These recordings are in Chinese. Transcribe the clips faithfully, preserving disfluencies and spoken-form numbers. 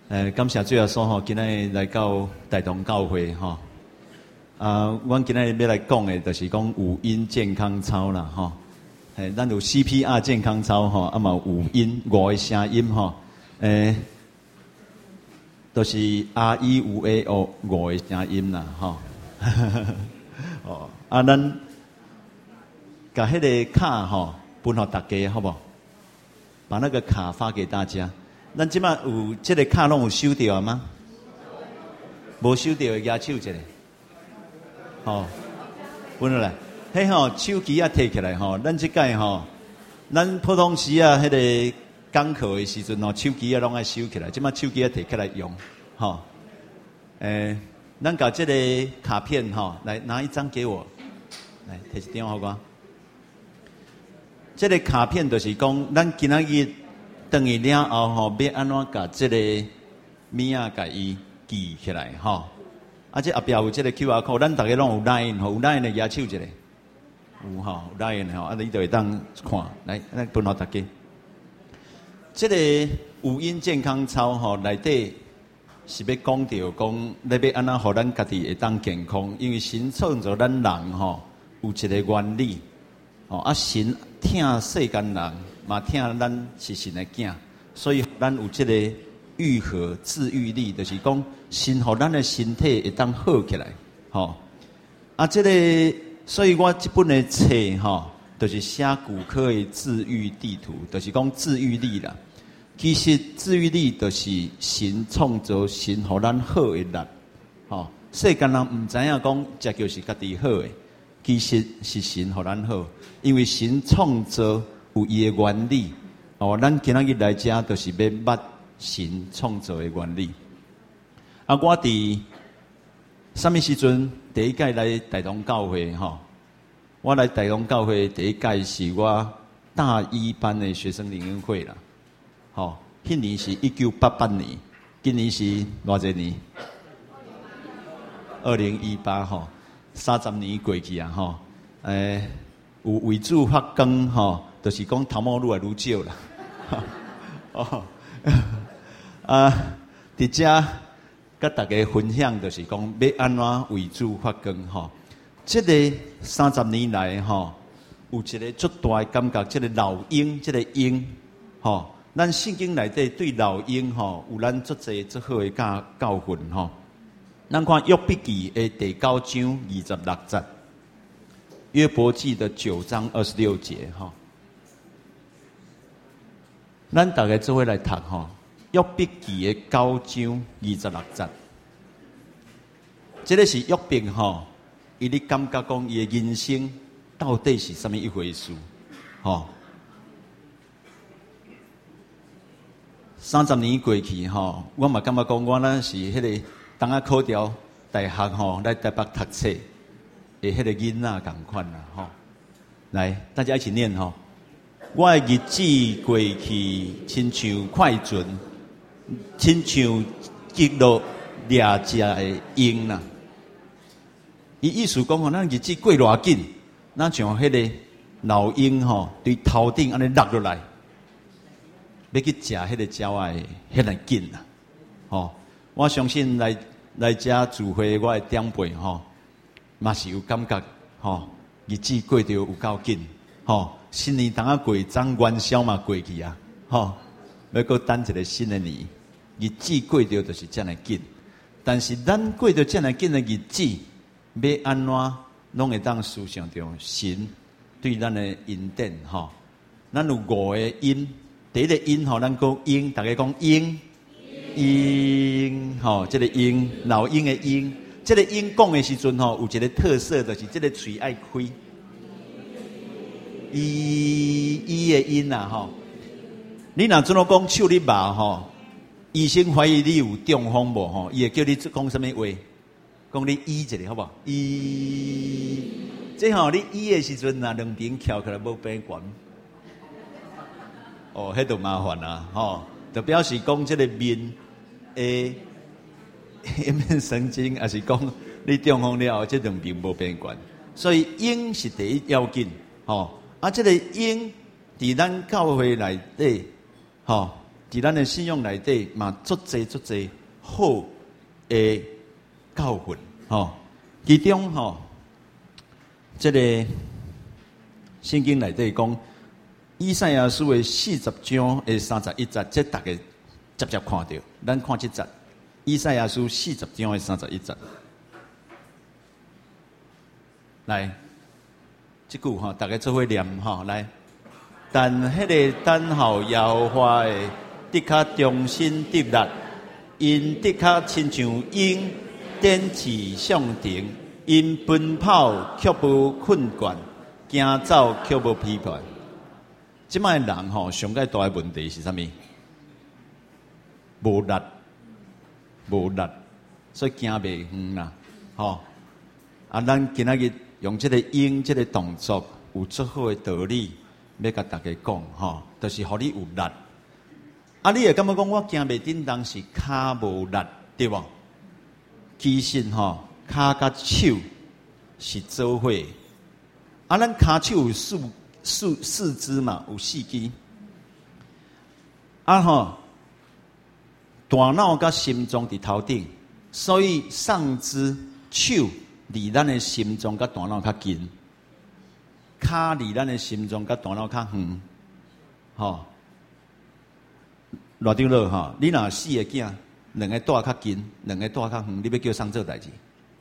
呃，感谢主耶稣吼，今日来到大同教会吼。啊，阮今日要来讲的，就是讲五音健康操啦吼。诶，咱有 C P R 健康操吼，啊嘛五音五个声音吼。诶，都、就是 R E 五 A O 五个声音啦吼。哦，啊，咱把迄个卡吼分给大家好不好？把那个卡发给大家。咱即摆有即个卡拢有收到吗？无收到的举手一下。吼，分落来。迄吼手机啊摕起来吼，咱即届吼，咱普通时啊，迄个讲课的时阵吼，手机啊拢爱收起来。即摆手机啊摕起来用，吼。诶，咱搞即个卡片吼，来拿一张给我，来摕一张互我。即个卡片就是讲，咱今仔日。等于了后吼，要安怎甲即个物仔甲伊记起来吼？啊，这后壁有即个 Q R code， 咱大家拢有 line 吼，有 line 的举手一下，有吼，有 line 吼，啊，你就会当看，来，咱分互大家。即个五音健康操吼，内底是要讲到讲，你要安怎互咱家己会当健康？因为神创造咱人吼，有一个原理，吼啊，神疼世间人。嘛，听咱是神的囝，所以咱有这个愈合治愈力，就是讲，神互咱的身体会当好起来，吼。啊，这个，所以我这本的册吼，就是写骨科的治愈地图，就是讲治愈力啦。其实治愈力就是神创造神互咱好的力，吼。世间人唔知影讲，这就是家己好的，其实是神互咱好，因为神创造。有伊的原理，哦，咱今仔日来遮，就是要捌神创造的原理。啊，我伫什么时阵第一届来大同教会吼？我来大同教会第一届是我大一班的学生灵恩会啦，吼，迄年是一九八八年，今年是偌济年？二零一八吼，三十年过去啊吼，诶，有为主发光吼。就是讲头毛愈来愈少啦，哦，啊，伫遮甲大家分享，就是讲要安怎为主发光吼。这个三十年来吼，有一个足大的感觉，这个老鹰，这个鹰，吼，咱圣经内底对老鹰吼，有咱足侪足好的教教训吼。咱看约伯记的第九章二十六节，约伯记的九章二十六节吼。咱大家做伙来读吼，约伯记的九章二十六节，这个是约伯吼，伊咧感觉讲伊的人生到底是什么一回事？吼，三十年过去吼，我嘛感觉讲我咱是迄个当啊考调大学吼来台北读册的迄个囡仔共款啦吼。来，大家一起念吼。我的日子过去，亲像快船，亲像击落掠食的鹰啦。伊意思讲吼，咱日子过偌紧，咱像迄个老鹰吼，对头顶安尼落落来，要去食迄个鸟仔的，遐尼紧啦。吼，我相信来来遮聚会，我的长辈吼，嘛是有感觉吼，日子过得有够紧吼。新年当啊过，张元宵嘛过去啊，吼，要搁等一个新的年，日子过着就是这样紧。但是咱过着这样紧的日子，要安怎拢会当思想着神对咱的恩典吼。咱有五个音，第一个音吼，咱讲鹰，大家讲鹰，鹰吼，这个鹰，老鹰的鹰，这个鹰讲的时阵吼，有一个特色，就是这个嘴爱开。伊伊的音啊吼，你若怎么讲手你麻吼，医生怀疑你有中风无吼，伊会叫你讲什么话？讲你医一下好不好？医，这吼你医的时阵啊，两边翘起来无变悬，哦，迄就麻烦啦吼，就表示讲这个面诶，面神经还是讲你中风了后，这两边无变悬，所以音是第一要紧吼。啊，这个鹰伫咱教会内底，吼，伫伫咱的信仰内底嘛，足济足济好的教训吼。其中吼，这个圣经内底讲，以赛亚书的四十章的三十一节，这大家直接看到。咱看这节，以赛亚书四十章的三十一节，来，这句哈，大家做伙念哈，来。但迄个等候耶和华的，的确忠心得力，因的确亲像鹰展翅上腾，因奔跑却无困倦，行走却无疲倦。即摆人吼，上界大的问题是啥物？无力，无力，所以行袂远啦。吼，啊，咱今仔日用这个鹰这个动作，有足好的道理。要甲大家讲吼，就是互你有力。啊，你会感觉讲我行袂叮当是骹无力，对无？其实吼，骹甲手是做伙。啊，咱骹手有四四四肢嘛，有四肢。啊吼，大脑甲心脏伫头顶，所以上肢手离咱的心脏甲大脑较近。骹离咱的心脏甲大脑较远，吼，偌张落吼，你若四个囝，两个带较近，两个带较远，你要叫谁做代志？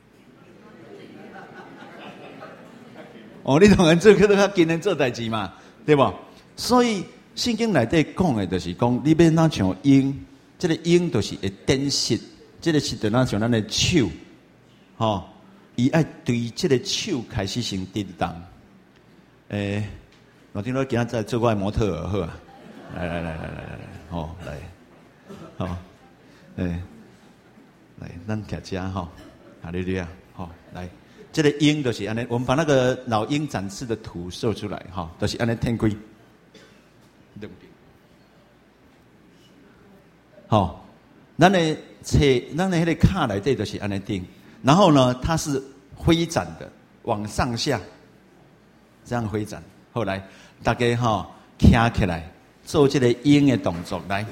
哦，你同人做叫做较近人做代志嘛，对无？所以圣经内底讲的，就是讲你要哪像鹰，这个鹰就是会展翅，这个是就哪像咱的手，吼，伊爱对这个手开始先震动。诶，我听说今仔在做我的模特儿好啊，来来来来来来来，吼来，好，诶，来，咱徛遮吼，哈利路亚，吼来，这个鹰就是安尼，我们把那个老鹰展翅的图秀出来，哈，就是安尼天开，两边，好，咱的车，咱的迄个卡内底就是安尼顶，然后呢，它是挥展的，往上下。这样挥展，后来大家吼站起来做这个鹰的动作来。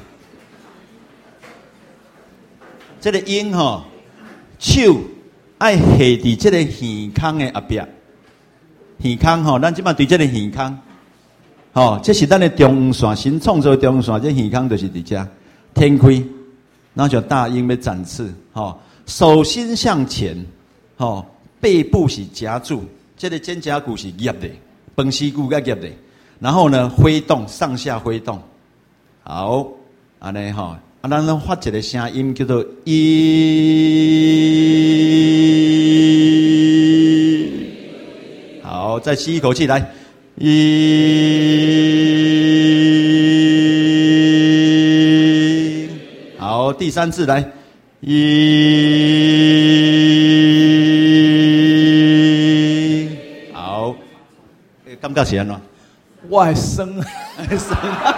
这个鹰吼手爱下伫这个耳孔的后壁，耳孔吼，咱即摆对这个耳孔，吼，这是咱的中线，神创造中线，这耳孔就是伫这天开，然后就大鹰要展翅，吼，手心向前，吼，背部是夹住。这个肩胛骨是夹的，饭丝骨甲夹的，然后呢挥动上下挥动，好，安尼吼，啊，咱发一个声音叫做一，好，再吸一口气来，一，好，第三次来，一。感觉是安怎？ 我还生， 还生。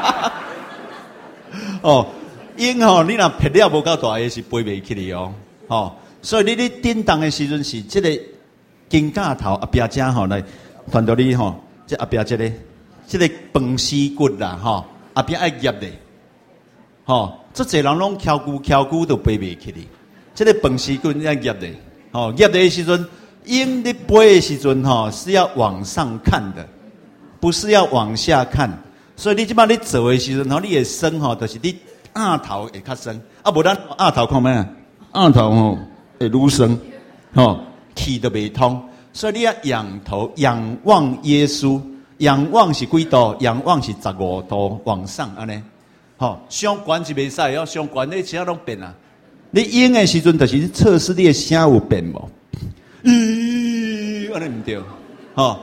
哦，鹰吼，你若拍了无够大个是飞袂起哩哦。吼，所以你咧震动的时阵是这个肩胛头后壁遮吼来传到你吼，这后壁这个这个饭丝骨啦吼，后壁爱夹的。吼，这侪人拢翘骨翘骨都飞袂起哩，这个饭丝骨爱夹的。吼，夹的时阵，鹰咧飞的时阵吼是要往上看的。不是要往下看，所以你即摆你做的时阵，吼，你的身吼，就是你额头会较深，啊，无咱额头看咩啊？额头吼会愈深，吼，气都袂通，所以你要仰头仰望耶稣，仰望是几度？仰望是十五度往上安尼，吼，上悬是袂使，要上悬你其他拢变啊。你演的时阵，就是测试你的声有变无？咦，安尼唔对，吼。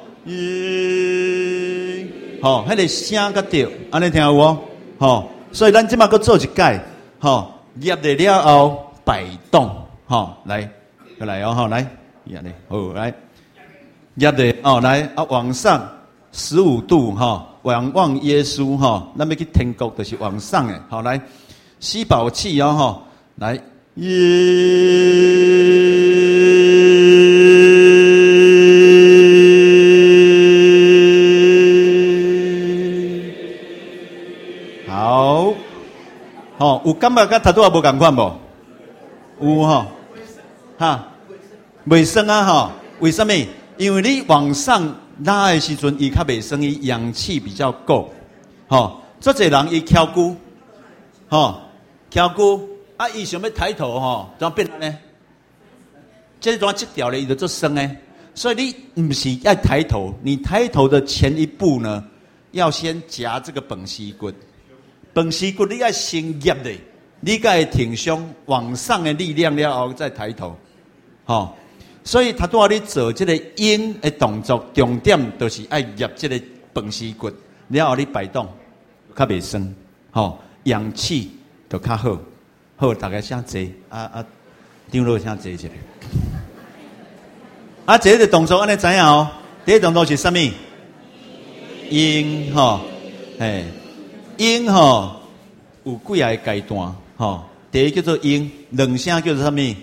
咦，吼，迄个声较对，安尼听有无？吼，所以咱即马搁做一解，吼，压了了后摆动，吼，来，过来哦，吼，来，压咧，好，来，压咧，哦，来，啊，往上十五度，吼，仰望耶稣，吼，咱要去天国就是往上诶，好，来，吸饱气哦，吼，来，耶。 感觉甲头拄仔无共款无？有吼，哈，袂酸啊吼？为什么？因为你往上拉的时阵，伊较袂酸，伊氧气比较够。吼，做侪人伊翘骨，吼，翘骨啊，伊想要抬头吼，怎变呢？这段切掉了，伊就做酸诶。所以你不是要抬头，你抬头的前一步呢，要先夹这个本膝骨。本膝骨你要先夹的，你该挺胸往上的力量了后再抬头，吼、哦。所以他都要你做这个鹰的动作，重点就是要夹这个本膝骨，了后你摆动，较袂酸，吼、哦，氧气就较好。好，大家先坐，啊啊，张老先坐一下。啊，这个动作安尼知影哦？第一动作是什么？鹰吼，嘿，鹰吼有几个阶段吼？第一叫做鹰，两声叫做什么？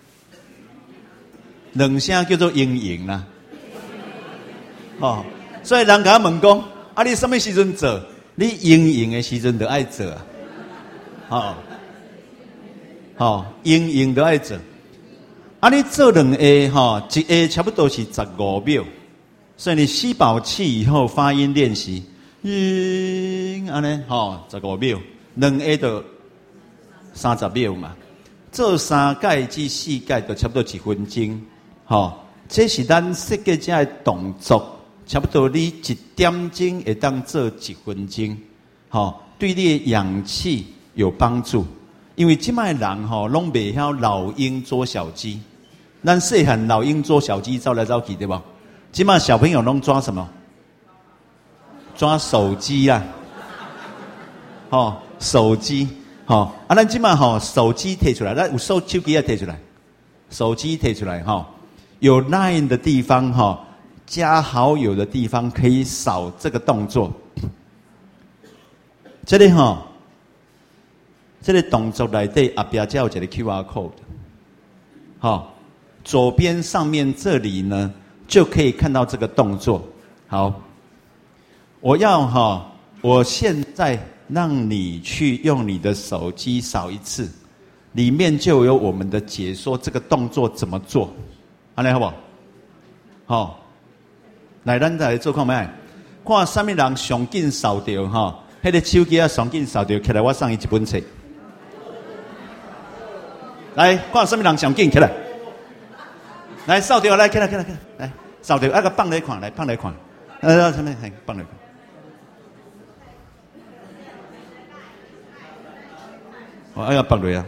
两声叫做鹰鹰啦。吼，所以人甲我问讲，啊，你什么时阵做？你鹰鹰的时阵就爱做啊。吼，吼，鹰鹰就爱做。啊，你做两下吼，一下差不多是十五秒，所以你吸饱气以后发音练习，嗯，安尼吼十五秒，两下就三十秒嘛，做三届至四届就差不多一分钟，吼，这是咱设计这的动作，差不多你一点钟会当做一分钟，吼，对你的氧气有帮助，因为现在人吼拢袂晓老鹰捉小鸡。咱细汉老鹰捉小鸡走来走去，对吧？今嘛小朋友拢抓什么？抓手机啦，吼，手机，吼，啊，咱今嘛吼手机摕出来，咱有手手机也摕出来，手机摕出来，吼，有 Line 的地方，吼，加好友的地方可以扫这个动作。这里吼，这个动作内底后边才有一个 Q R code， 吼。左边上面这里呢，就可以看到这个动作。好，我要哈，我现在让你去用你的手机扫一次，里面就有我们的解说这个动作怎么做，安尼好不好？好，来，咱再来做看卖，看什么人上紧扫掉哈，迄个手机啊上紧扫掉，起来我送伊一本册。来，看什么人上紧起来。来扫掉，来起来起来起来，来扫掉，啊个放来看，来放来看，呃，什么？来放来看。哦，哎呀，放落啊！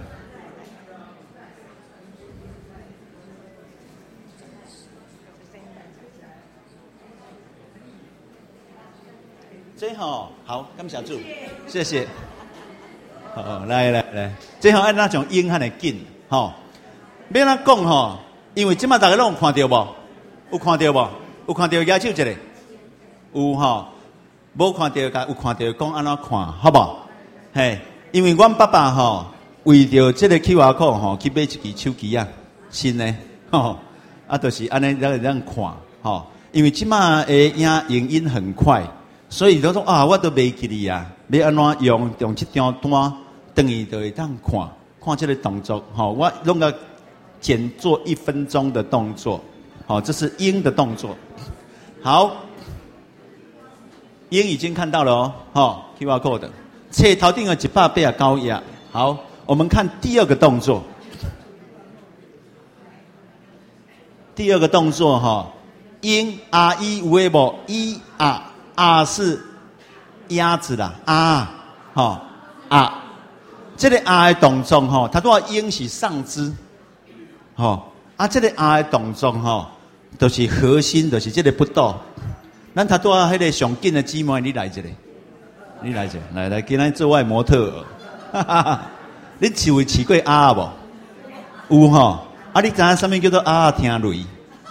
这好，好，感谢主，谢谢。好，来来来，这好按那种音还得紧，吼，别那讲吼。因为即马大家拢有看到无？有看到无？有看到举手一个？有吼，无看到甲有看到讲安怎看，好不好？嘿，因为阮爸爸吼，为着这个 Q R code 吼，去买一支手机啊，新的吼，啊，就是安尼让让看吼。因为即马诶影影音很快，所以都说啊，我都袂记哩啊，要安怎用用这张单，等于就会当看看这个动作吼，我弄个。简做一分钟的动作，好，这是鹰的动作。好，鹰已经看到了哦，好 ，Q R code， 切头顶有一百八十九页。好，我们看第二个动作。第二个动作哈，鹰 R E 有诶无 ？E R R 是鸭子啦，啊，好啊，这个 R 的动作哈，它都要鹰是上肢。吼，啊，这个 R 的动作吼，都、就是核心，就是这个不倒。咱他多迄个上紧的姊妹，你来一个，你来一个，来来，今天做我的模特儿，哈哈哈！你试过试过 R 无？有吼，啊，你知影什么叫做 R 听雷？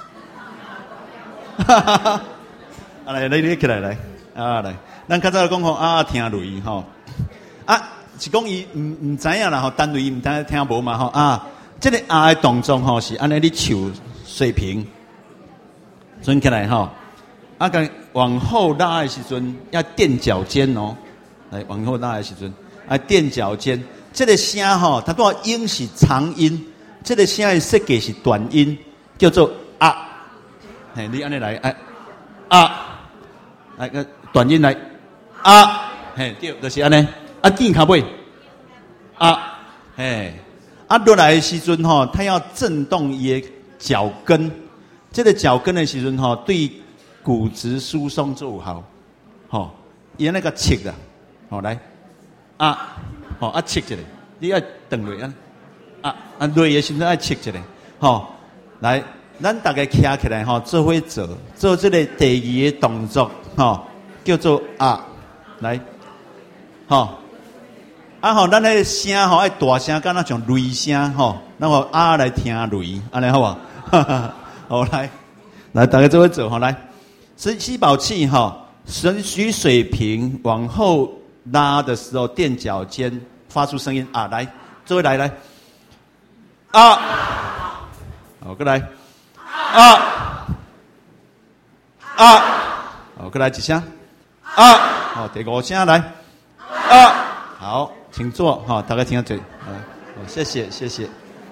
哈哈哈！啊来，你你起来来，啊来，咱较早讲讲 R 听雷吼，啊是讲伊唔唔知影啦吼，单位伊唔知听无嘛吼啊。这个 R 的动作吼是安尼，你手水平，转起来吼，啊，个往后拉的时阵要垫脚尖哦，来往后拉的时阵，啊，垫脚尖， 这个声吼，它都音是长音，这个声的设计是短音，叫做啊。嘿，你安尼来，哎啊，来个短音来啊，嘿，对，就是安尼。啊，见卡尾啊，嘿，啊落来的时阵吼，它要震动伊的脚跟，这个脚跟的时阵吼，对骨质疏松最有效。吼，伊那个切啦，吼来啊，吼啊切一下，你要顿落啊，啊啊落的时阵要切一下，吼来。咱大家站起来吼，做伙做做这个第二个动作吼，叫做啊，来，吼啊吼，咱那个声吼爱大声，敢若像雷声吼，咱吼啊来听雷，安尼好不好？好来，来大家做伙做吼，来，吸吸饱气吼，顺许水平往后拉的时候，垫脚尖发出声音啊，来，做伙来来，啊，好，过来。啊啊，好，再来一声啊，好，第五声来啊，好，请坐哈，大家听下嘴，啊，谢谢谢谢。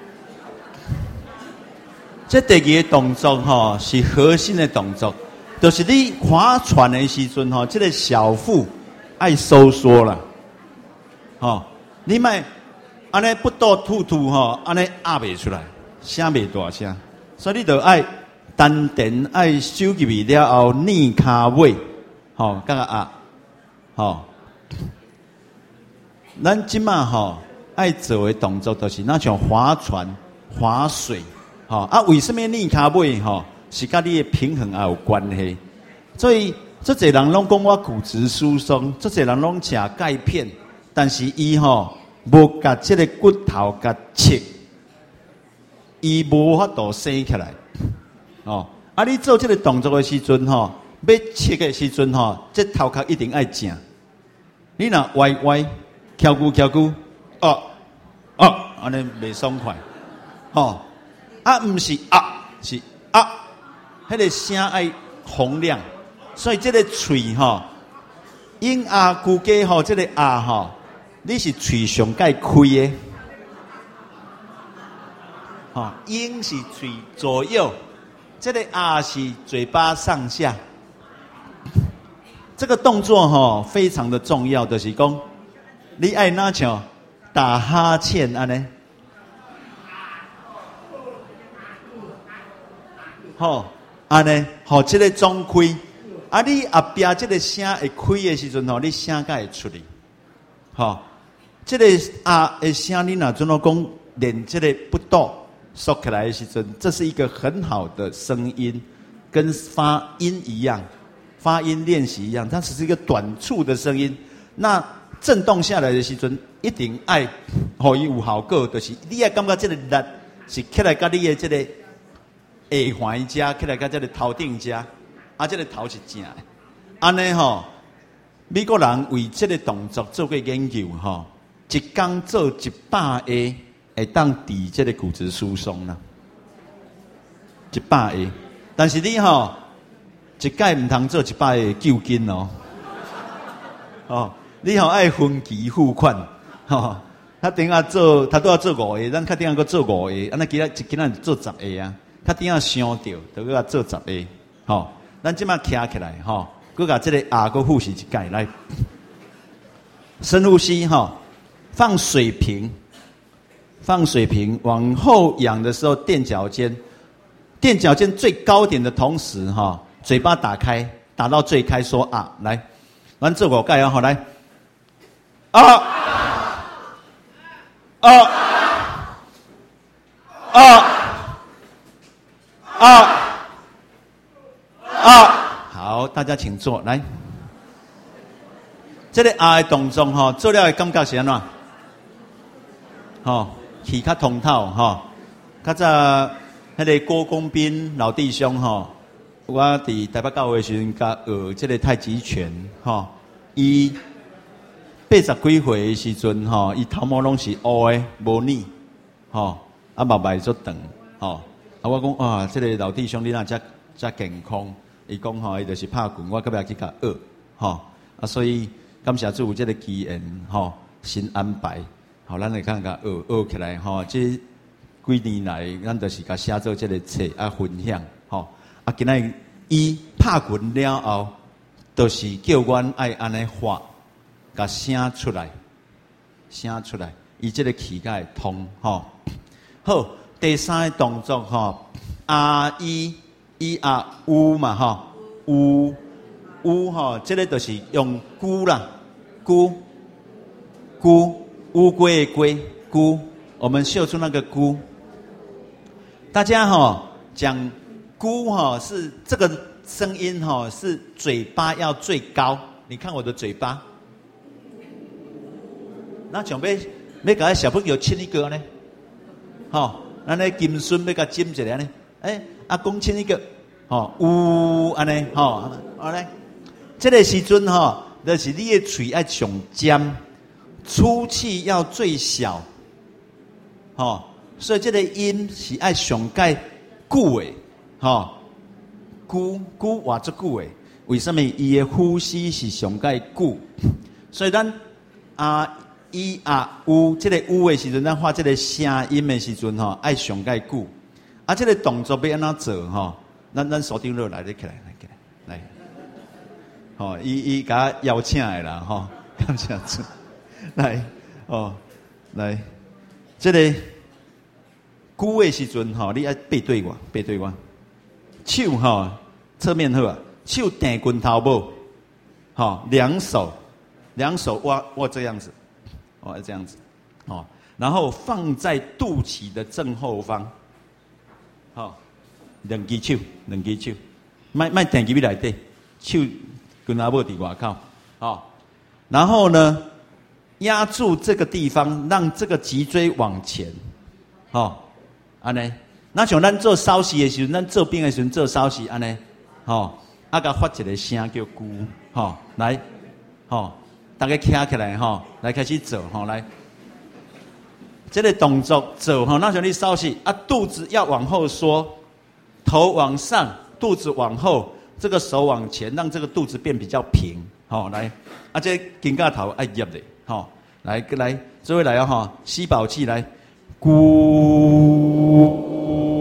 这第二个动作哈是核心的动作，就是你划船的时阵哈，这个小腹爱收缩了，哦，你卖安尼不多吐吐哈，安尼压不出来，声袂大声。所以你就爱丹田爱收入去了后，逆骹尾，吼，甲个啊，吼。咱即马吼爱做的动作，就是那像划船、划水，吼啊。为什么逆骹尾吼是甲你的平衡也有关系？所以，这侪人拢讲我骨质疏松，这侪人拢食钙片，但是伊吼无甲这个骨头甲切。伊无法度生起来，哦，啊！你做这个动作的时阵吼，要切的时阵吼，这头壳一定爱正。你若歪歪、翘骨翘骨，哦哦，安尼袂爽快，吼、哦！啊，毋是啊，是啊，迄、那个声爱洪亮，所以这个喙吼，因啊骨骼吼，这个啊吼，你是喙上盖开的。哦，音是嘴左右，这个啊是嘴巴上下。这个动作哈、哦、非常的重要，就是讲你爱哪像打哈欠安尼，吼安尼，吼这个张开，啊你后边这个声会开的时阵吼，你声才会出来，吼这个啊的声你若怎么讲练这个不动。缩起来的时阵，这是一个很好的声音，跟发音一样，发音练习一样，它只是一个短促的声音。那震动下来的时阵，一定爱，互伊有效果，就是你爱感觉这个力是起来，甲你的这个下环遮，起来甲这个头顶遮，啊，这个头是正的。安尼吼，美国人为这个动作做过研究吼，一天做一百个。会当抵这个骨质疏松啦，一百个，但是你吼一届唔通做一百个救筋哦，哦，你吼爱分期付款，吼，他等下做，他都要做五个，咱较等下搁做五个，安尼其他一今仔做十个啊，较等下伤着，就搁做十个，吼，咱即马徛起来，吼，搁甲这个牙搁复习一届来，深呼吸，吼，放水平。放水平，往后仰的时候垫脚尖，垫脚尖最高点的同时，哈，嘴巴打开，打到最开，说啊，来，完这我盖啊，好来，啊，啊，啊，啊，啊，好，大家请坐，来，这个啊的动作哈，做了的感觉是安怎？吼。气较通透吼，较早迄个郭公斌老弟兄吼，我伫台北教会时阵甲学即个太极拳吼，伊八十几岁的时阵吼，伊头毛拢是乌的无腻吼，啊目脉足长吼，啊我讲哇，即、这个老弟兄你若遮遮健康，伊讲吼，伊就是拍拳，我隔壁去甲学吼，啊所以感谢主有即个机缘吼，神安排。 好，咱来看看学学起来吼，这几年来，咱就是甲写做这个册啊分享吼。啊，今仔伊拍拳了后，就是叫阮爱安尼画，甲写出来，写出来，伊这个气才会通吼。好，第三个动作吼，啊伊伊啊乌嘛吼，乌乌吼，这个就是用龟啦，龟龟乌龟的龟龟，我们秀出那个龟。大家吼讲龟吼是这个声音吼是嘴巴要最高，你看我的嘴巴，那准备要给小朋友亲一个呢？吼，咱咧金孙要甲จิ้一下呢？哎，阿公亲一个，吼，呜安尼，吼，好来，这个时阵吼，就是你的嘴要上尖，出气要最小，吼，所以这个音是要上盖久的，吼，久久活足久的。为什么？伊的呼吸是上盖久，所以咱啊。伊啊有这个有的时阵，咱发这个声音的时阵吼，爱上盖久。啊，这个动作要安怎做吼？咱咱锁定落来，你起来，来起来，来。吼，伊伊甲邀请的啦，吼，邀请做，来，哦，来，这个久的时阵吼，你爱背对我，背对我，手吼侧面好啊，手顶拳头无，吼，两手两手握握这样子。哦，这样子，哦，然后放在肚脐的正后方，好、哦，两只手，两只手，卖卖定入去内底，手跟阿母伫外口，哦，然后呢，压住这个地方，让这个脊椎往前，哦，安尼，那像咱做稍息的时候，咱做兵的时候做稍息，安尼，哦，啊，甲发一个声叫咕，哦，来，哦。大家站起来吼，来开始做吼，来，这个动作做吼，那像你稍息啊，肚子要往后缩，头往上，肚子往后，这个手往前，让这个肚子变比较平，吼，来，啊，这肩胛头爱入的，吼，来，来，这位来啊吼，吸饱气来，咕。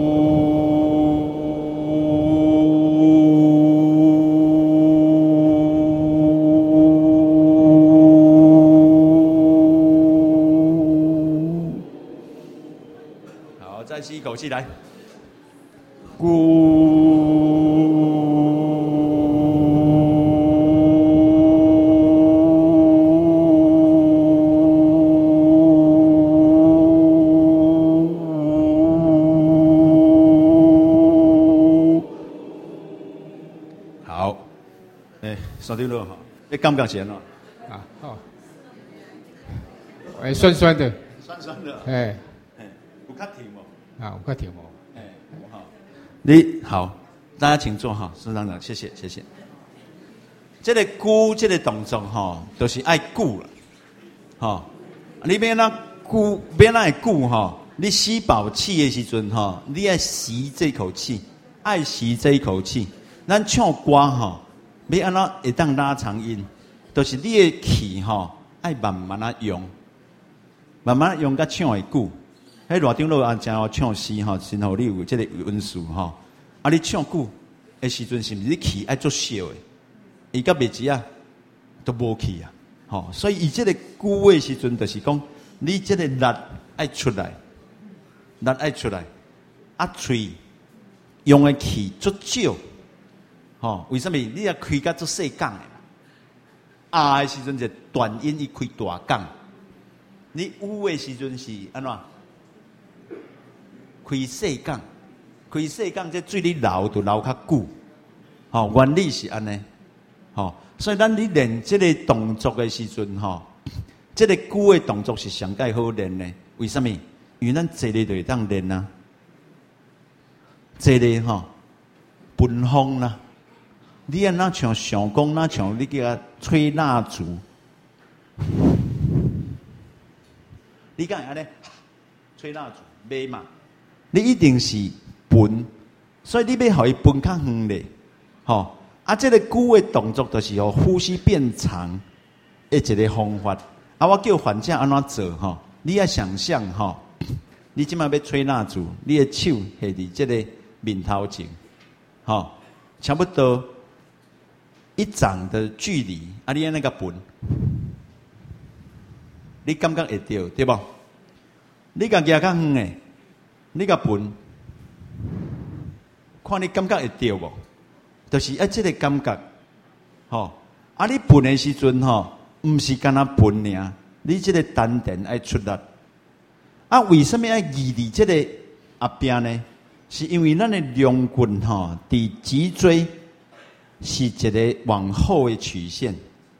吸一口气来，咕。好，哎，锁定了哈，你感觉先了啊，好，哎，酸酸的， 酸酸的， 哎， 哎，有较甜哦。 啊，我快停哦。 哎，好，你好，大家请坐哈，孙长长，谢谢谢谢。这个鼓，这个动作哈，都、就是爱鼓了，哈。你别那鼓，别那鼓哈，你吸饱气的时阵哈，你爱吸这口气，爱吸这一口气。咱唱歌哈，要安怎会当拉长音，都、就是你的气哈，爱慢慢啊用，慢慢用甲唱会久。喺热场落啊，正好唱诗吼，先互你有这个温数吼。啊，你唱久的时阵，是毋是你气爱做小的？伊甲袂止啊，都无气啊。吼，所以伊这个久的时阵，就是讲你这个力爱出来，力爱出来，啊，嘴用的气足少。吼，为什么？你要开甲做细杠的，啊的时阵就短音伊开大杠，你有的时阵是安怎？开细杠，开细杠，这水你流就流较久，吼、哦，原理是安尼，吼、哦，所以咱你练这个动作的时阵，吼、哦，这个久的动作是上盖好练的。为什么？因为咱坐咧就会当练啊，坐咧吼，奔风啦，你安那像上工那像你叫吹蜡烛，你敢会安尼吹蜡烛，袂嘛？你一定是奔，所以你要互伊奔较远咧，吼、啊，这个久的动作就是互呼吸变长的一个方法。啊，我叫患者安怎做吼？ 你要想象哈，你即马要吹蜡烛，你的手下伫这个面头前，哈，差不多一掌的距离，啊，你按那个分，你感觉会到对不？你甲举较远诶，你甲分，看你感觉会到无？就是啊，这个感觉，吼，啊，你分的时阵吼，毋是干那分尔，你这个丹田爱出力。啊，为什么要移伫这个后边呢？是因为咱的龙骨吼，伫脊椎是一个往后的曲线。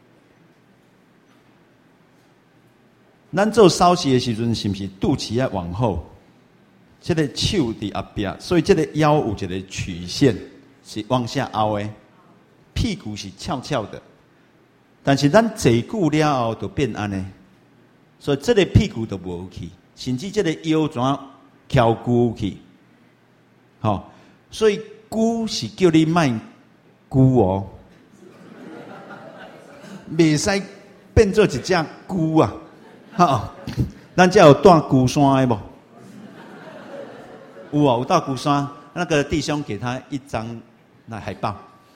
咱做稍息的时阵，是不是肚脐要往后？这个手伫后边，所以这个腰有一个曲线是往下凹的，屁股是翘翘的。但是咱坐久了后就变安尼，所以这个屁股都无去，甚至这个腰怎翘骨去？好、哦，所以骨是叫你卖骨哦，袂使变做一只骨啊！哈，咱这有带骨山的无？有啊，有带骨山。那个弟兄给他一张那海报，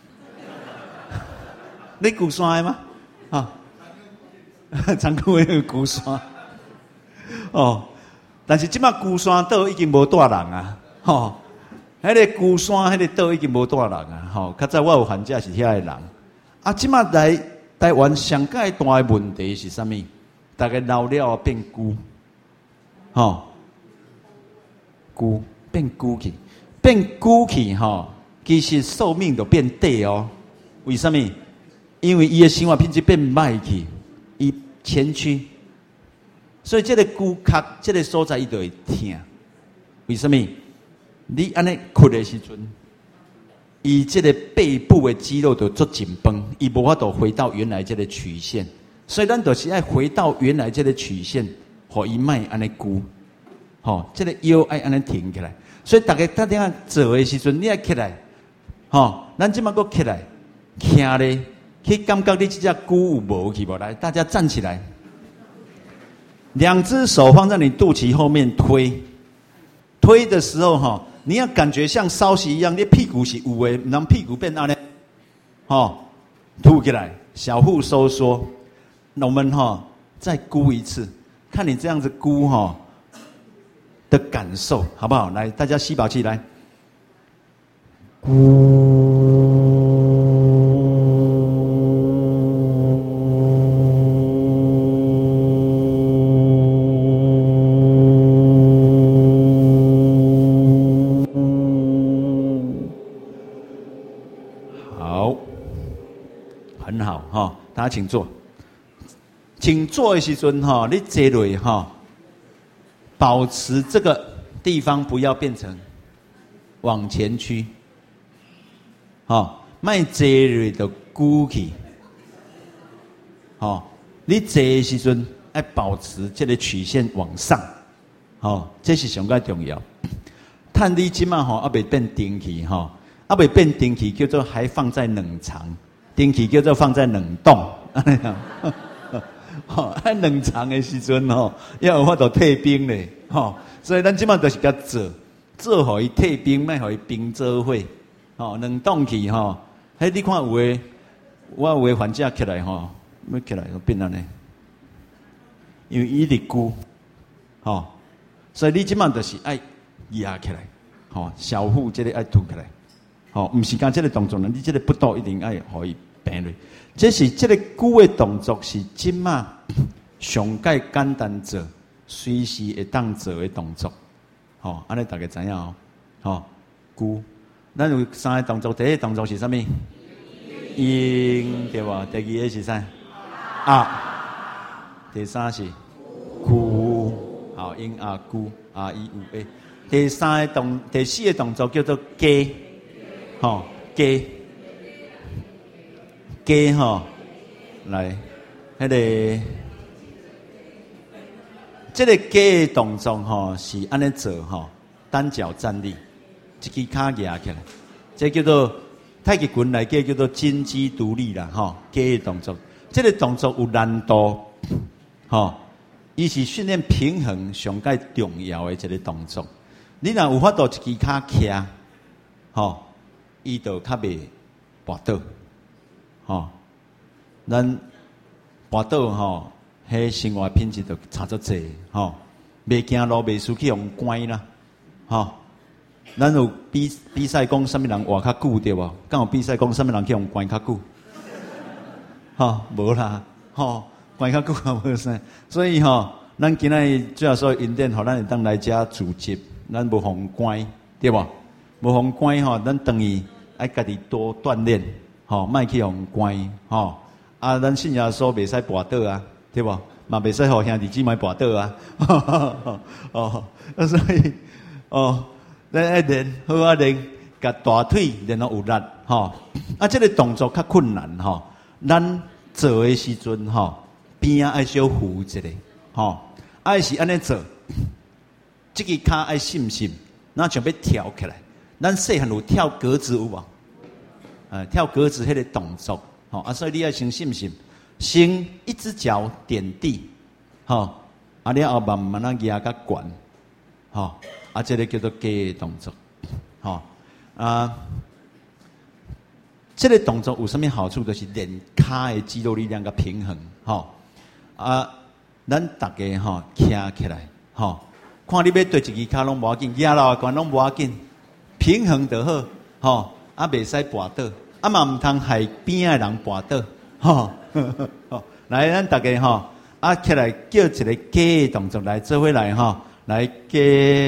你骨山的吗？啊，长久的骨山。哦，但是即摆骨山岛已经无带人啊，吼、哦，迄、那个骨山迄个岛已经无带人啊，吼、哦。较早我有寒假是遐个人，啊，即摆来台湾上界大的问题是啥物？大家老了变孤，吼，孤变孤去，变孤去吼，其实寿命就变短哦。为什么？因为伊的生活品质变歹去，伊前驱，所以这个骨壳这个所在伊就会痛。为什么？你安尼困的时阵，伊这个背部的肌肉就做紧绷，伊无法度回到原来这个曲线。所以咱就是爱回到原来这个曲线，互伊卖安尼箍，吼、哦，这个腰爱安尼挺起来。所以大家打电话做的时阵，你爱起来，吼、哦，咱即马搁起来，徛咧，去感觉你这只箍有无去无？来，大家站起来，两只手放在你肚脐后面推，推的时候哈，你要感觉像稍息一样，你屁股是有的，不能屁股变安尼，吼、哦，凸起来，小腹收缩。那我们哈、哦、再估一次，看你这样子估哈、哦、的感受好不好？来，大家吸饱气来，估，好，很好哈、哦，大家请坐。请坐的时阵哈，你坐落哈，保持这个地方不要变成往前屈，哈，卖坐落就鼓起，哈，你坐的时阵要保持这个曲线往上，哈，这是上个重要。趁你即马吼还未变定去哈，还未变定去叫做还放在冷藏，定去叫做放在冷冻，安尼样。吼，啊冷藏的时阵吼，要有法度退冰咧，吼，所以咱即马就是甲做，做互伊退冰，莫互伊冰做伙，吼，冷冻去吼，迄你看有诶，我有诶患者起来吼，要起来就变安尼，因为伊伫箍，吼，所以你即马就是爱压起来，吼，小腹这个爱凸起来，吼，毋是讲这个动作呢，你这个不倒一定爱互伊平落。这是这个鼓的动作是即马上界简单做，随时会当做的动作，吼、哦，安尼大家知影哦，吼、哦，鼓，咱有三个动作，第一个动作是啥物？音对吧？第二个是啥？啊，第三是鼓，好，音啊鼓啊一五 A， 第三个动，第四个动作叫做加，吼、哦，加。加吼，来，迄、那个，这个加的动作吼是安尼做吼，单脚站立，一支脚举起来，这叫做太极拳来讲叫做金鸡独立啦吼，加的动作，这个动作有难度，吼， 伊是训练平衡上介重要的一个动作。你若有法度一支脚徛，吼，伊就较袂跋倒，吼。咱跋倒吼，迄生活品质就差足济，吼。袂行路，袂输去用乖啦，吼。咱有比比赛讲啥物人活较久对无？敢有比赛讲啥物人去用乖较久？吼，无啦，吼，乖较久也无啥。所以吼，咱今仔最后所有因典，互咱会当来遮自习，咱无妨乖，对无？无妨乖吼，咱等于爱家己多锻炼，吼，莫去用乖，吼。啊，咱信耶稣袂使跋倒啊，对无？嘛袂使互兄弟姊妹跋倒啊，哦，所以哦。咱爱练，好啊练，甲大腿练到有力，吼。啊，这个动作较困难，吼。咱做的时阵，吼，边仔爱小扶一下，吼。爱是安尼做，这个脚爱信信，那想要跳起来。咱细汉有跳格子舞无？呃，跳格子迄个动作，吼。啊，所以你要先信信，先一只脚点地，吼。啊，了后慢慢啊压甲悬，吼。啊，这个叫做假动作，吼、哦、啊，这个动作有什么好处？就是练脚的肌肉力量甲平衡，吼、哦、啊，咱大家吼徛起来，吼、哦，看你要对一支脚拢无要紧，压落关拢无要紧，平衡就好，吼、哦、啊，袂使跋倒，啊嘛唔通害边的人跋倒，吼、哦，吼，来，咱大家吼啊起来叫一个假的动作来做伙来吼。来给，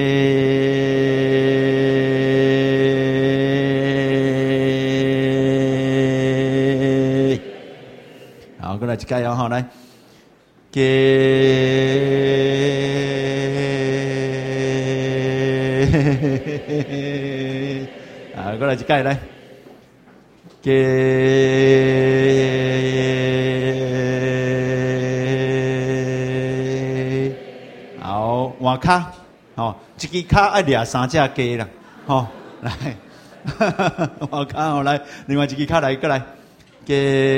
好，过来一加油哈，来给，啊，过来一加来给。换脚，吼，一支脚爱掠三只鸡啦，吼，来，换脚吼来，另外一支脚来过来，鸡，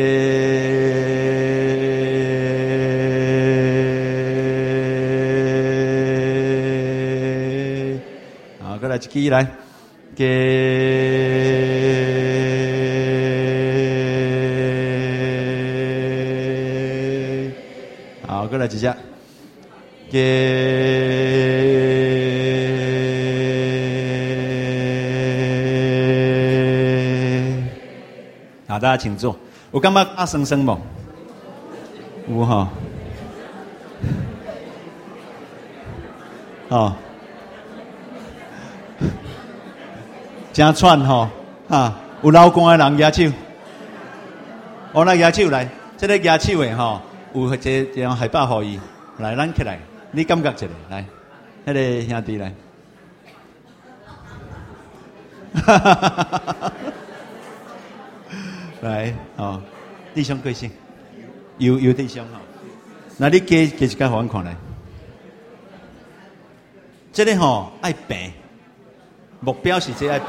好，过来一支来，鸡，好，过来一只。给，好，大家请坐。有感觉啊生生无？有吼。哦，真喘吼，啊，有老公的人举手，我来举手来，这个举手的吼，有一个这样海报互伊，来，咱起来。你感觉一下，来，迄、那个兄弟来，来，哦，弟兄贵姓？有有弟兄哦，那你给给一个还看来，这个吼爱病，目标是这爱病，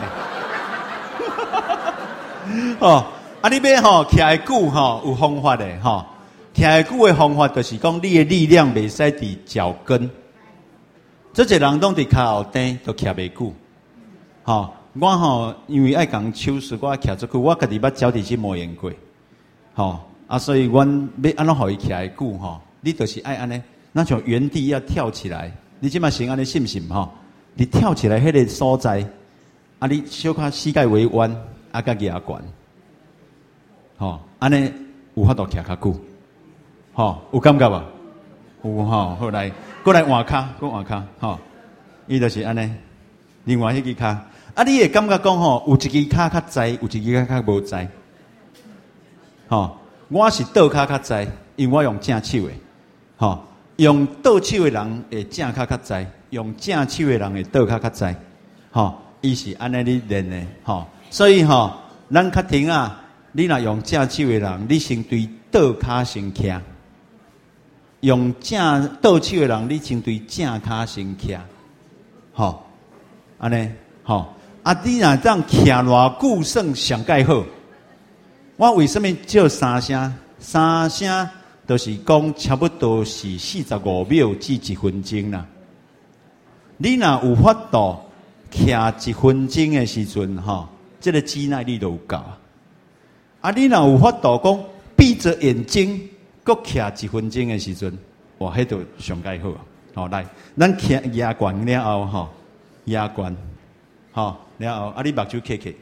哦，啊你要吼徛会久吼有方法的吼。徛久的方法就是讲，你的力量袂使伫脚跟。这些人拢伫脚后底都徛袂久。吼、哦，我吼因为爱讲手势，我徛足久，我家己捌脚底去磨练过。吼、哦、啊，所以阮要安怎互伊徛会久吼？你就是爱安尼，那像原地要跳起来。你即马先安尼信不信吼？你跳起来迄个所在，啊，你小可膝盖微弯，啊，甲牙悬。吼、哦，安尼有法度徛较久。吼、哦，有感觉无？有吼，好来，过来换骹，过换骹，吼、哦，伊就是安尼。另外迄支骹，啊，你会感觉讲吼，有一支骹较栽，有一支骹较无栽。吼、哦，我是倒骹较栽，因为我用正手的。吼、哦，用倒手的人会正骹较栽，用正手的人会倒骹较栽。吼、哦，伊是安尼你练的。吼、哦，所以吼、哦，咱较停啊，你若用正手的人，你先对倒骹先徛。用正倒手的人，你先对正骹先徛，吼，安尼，吼，啊，你若这样徛偌久算上盖好。我为什么叫三声？三声就是讲差不多是四十五秒至一分钟啦。你若有法度徛一分钟的时阵，吼，这个肌耐力就有够啊。啊，你若有法度讲闭着眼睛，搁徛一分钟的时阵，哇，迄就上介好啊！好，来，咱徛压关了后，吼，压关，吼，了后，啊，你目睭开开。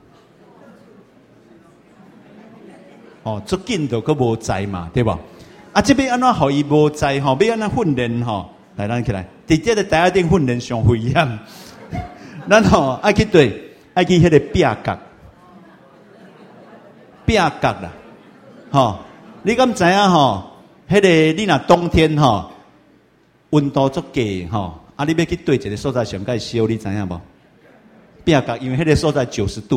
哦，足紧就佫无在嘛，对无？啊，这边安怎互伊无在吼？要安怎训练吼？来，咱起来，伫这个台顶训练上危险。咱吼爱去对，爱去迄个壁角，壁角啦，吼！你敢知影吼？迄个你若冬天吼，温度足低吼，啊，你要去对一个所在上介烧，你知影无？壁角，因为迄个所在九十度。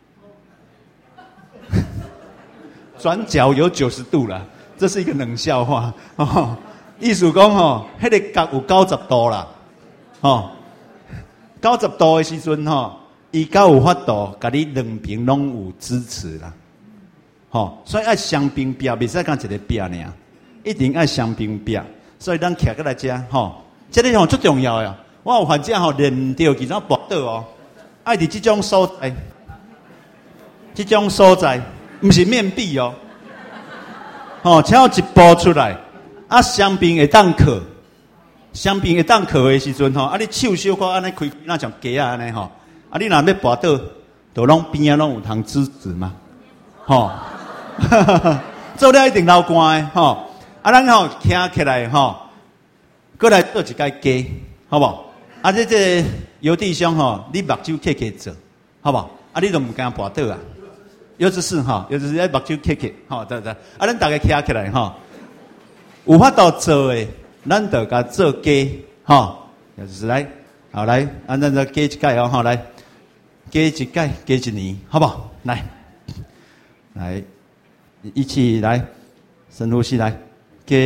转角有九十度啦，这是一个冷笑话哦。意思讲吼，迄个角有九十度啦，吼，九十度的时阵吼，伊较有法度，甲你两边拢有支持啦，吼，所以爱双边壁，袂使讲一个壁尔，一定爱双边壁。所以咱徛过来遮吼，这个吼最重要呀。我有患者吼练着其中跋倒哦，爱伫这种所在，这种所在。不是面壁哦，哦，超一步出来，啊，双边会当靠，双边会当靠的时阵吼，啊，你手小可安尼开，那像鸡啊安尼吼，啊，你若要跋倒，就拢边啊拢有通支持嘛，吼、哦，做了一定流汗的吼，啊，咱吼徛起来吼，过来做一摆鸡，好不好？啊，这这游弟兄吼，你目睭开开做，好不好？啊，你都唔敢跋倒啊？尤其是哈，尤其是在目睭开开，哈，对对，啊，咱大家徛起来哈，有法度做诶，咱就甲做鸡，哈，就是来，好来，啊，咱再鸡一盖哦，哈，来，鸡一盖，鸡一年，好不好？来，来，一起来，深呼吸来，鸡。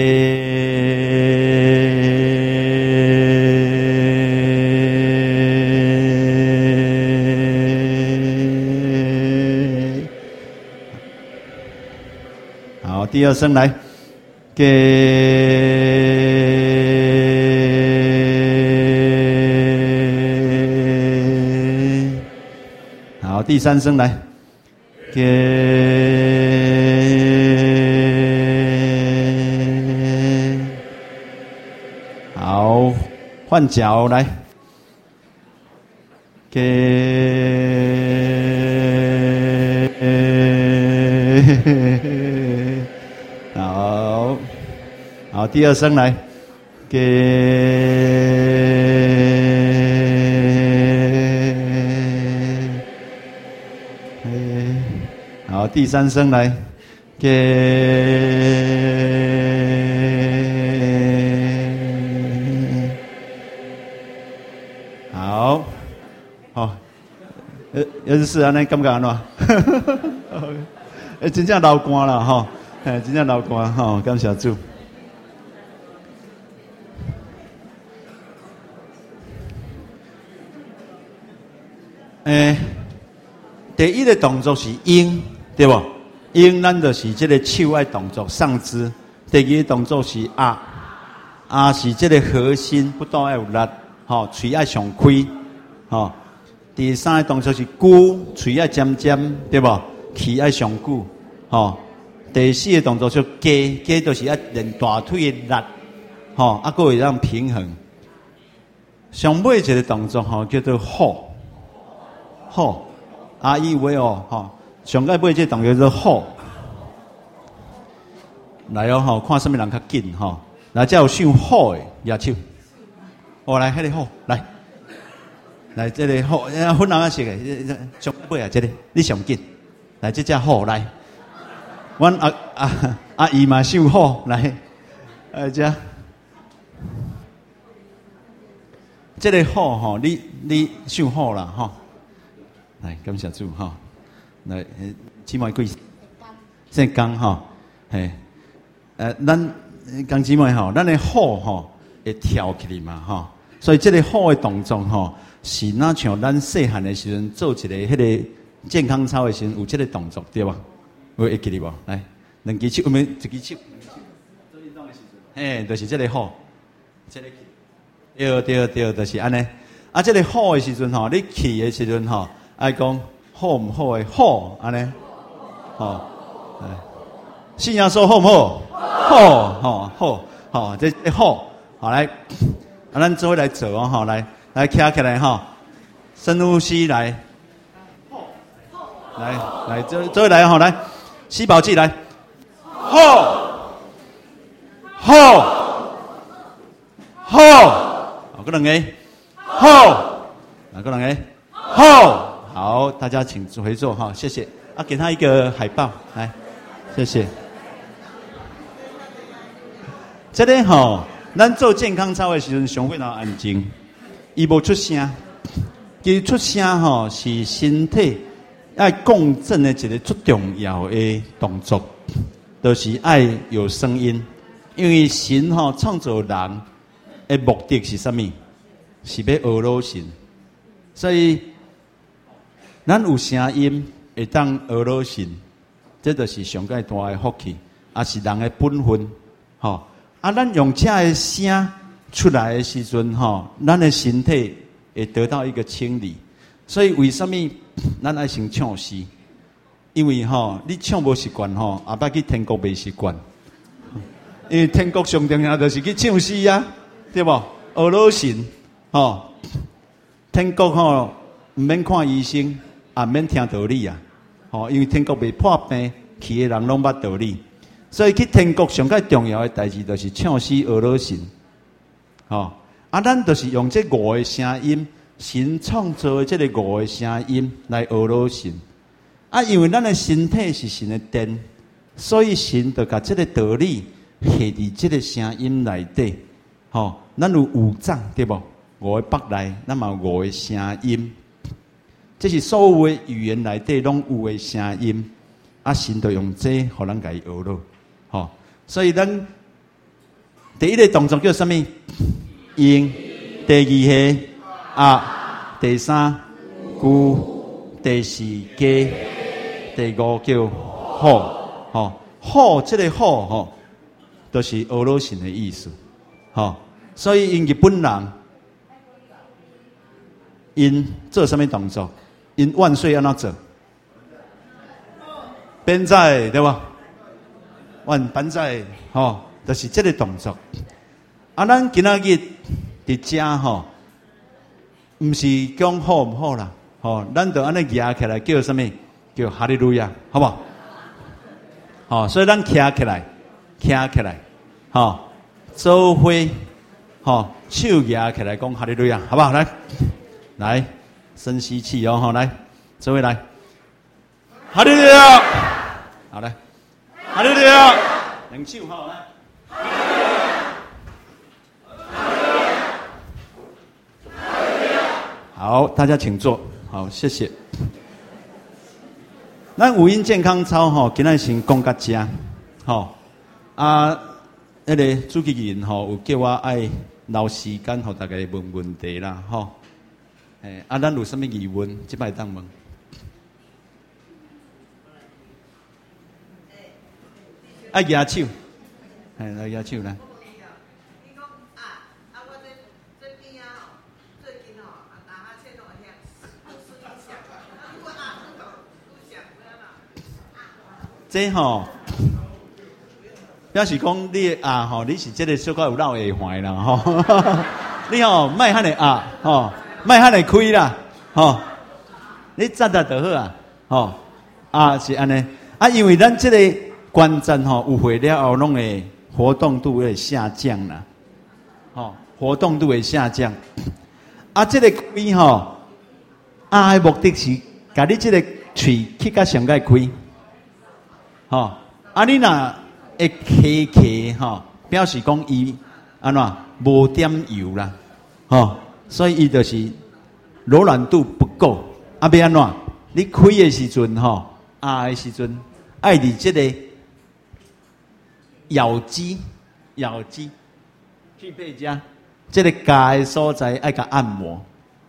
第二声来，给好，第三声来，给好，换脚来，给。好，第二声来，给，好，第三声来，给，好，好，呃，有是安尼感觉安怎？诶，真正流汗啦吼，诶，真正流汗吼，感谢主。诶，第一个动作是鹰，对不？鹰咱就是这个手爱动作上肢。第二个动作是鸭，鸭是这个核心不但要有力，吼、哦，嘴爱上开，吼、哦。第三个动作是鼓，嘴爱尖尖，对不？气爱上久，吼、哦。第四个动作是鸡，鸡就是要练大腿的力，吼、哦，啊，个会让平衡。上尾一个动作吼、哦、叫做吼。吼，啊以为哦，吼，上个尾这动作叫吼，来哦，吼，看什么人较紧吼，来才有唱吼的野手，哦，来，迄个吼，来，来，这个吼，粉红色的，上尾啊，这个你上紧，来，这只吼来，阮阿阿阿姨嘛唱吼来，呃，这，这个吼吼，你你唱吼啦吼。来，感谢主哈！来，起码几这刚哈，嘿，呃，咱刚姊妹哈，咱的好哈会跳起来嘛哈，所以这个好的动作哈，是那像咱细汉的时阵做一个迄个健康操的时阵有这个动作对吧？有会记得无？来，两只手，我们一只手， 嘿，就是这个好，这个对对对，就是安尼。啊，这个好的时阵吼，你去的时阵吼，爱讲好唔好的好，安尼，吼，哎，信仰说好唔好？好，好，好，好，这这好，好来，啊，咱做伙来做哦，吼，来来站起来吼，深呼吸来，来来做做伙来吼，来吸饱气来，好，好，好，好，个两个。好，哪个人？好，好，大家请回座哈，谢谢。啊，给他一个海报，来，谢谢。这里吼，咱做健康操的时阵，上非常安静，伊无出声。其实出声吼是身体爱共振的一个最重要的动作，就是爱有声音，因为神吼创造人的目的是什么？是要学老神，所以咱有声音会当学老神，这就是上界大的福气，也是人的本分。吼、哦，啊，咱用这个声出来的时阵，吼、哦，咱的身体会得到一个清理。所以为什么咱爱先唱诗？因为吼、哦，你唱无习惯吼，后摆去天国袂习惯。因为天国上重要就是去唱诗啊，对不？学老神。哦，天国吼唔免看医生，也唔免听道理啊！哦，因为天国未破病，去的人拢捌道理，所以去天国上较重要的代志，就是唱诗学老神。哦，啊，咱就是用这五个声音，神创造的这个五个声音来学老神。啊，因为咱的身体是神的殿，所以神就把这个道理下伫这个声音内底。哦，咱有五脏对不？五个北内，那么五个声音，这是所有的语言内底拢有的声音。啊，神就用这，互咱家学咯，吼、哦。所以咱第一个动作叫什么？音。第二个啊，第三句，第四加，第五叫好，吼、哦、好，这个好吼，哦、就是学老神的意思，吼、哦。所以因日本人。因做什么动作？因万岁安怎做？边在对吧？万板在吼，就是这个动作。啊，咱今仔日伫遮吼，唔是讲好唔好啦，吼，咱就安尼举起来叫什么？叫哈利路亚，好不好？好，所以咱徛起来，徛起来，吼，做伙，吼，手举起来讲哈利路亚，好不好？来。来，深吸气哦，好，来，这位来，哈利路亚，好来，哈利路亚，两手好来，好，大家请坐，好，谢谢。咱五音健康操吼，今仔先讲到这，吼啊，那个主持人吼有叫我爱留时间，互大家问问题啦，吼。诶，啊，咱有啥物疑问？即摆当问。啊，举手，哎，来举手来。你讲啊，啊，我这这边啊，最近哦，啊，打哈欠都会响，都是响，啊，我啊，都都响了啦。这吼，表示讲你啊吼，你是这个小可有闹下怀啦吼。你吼，莫遐尼啊吼。莫遐尼开啦，吼、哦！你扎扎就好啊，吼、哦！啊是安尼啊，因为咱这个关节吼有血了后，拢会活动度会下降啦，吼、哦，活动度会下降。啊，这个开吼，啊的目的是，甲你这个喙去甲上界开，吼、哦！啊，你若会开开吼，表示讲伊安怎无点油啦，吼、哦。所以伊就是柔软度不够，啊，要安怎？你开的时阵吼，压的时阵，爱伫这个咬肌、咬肌、具备家，这个夹的所在爱甲按摩，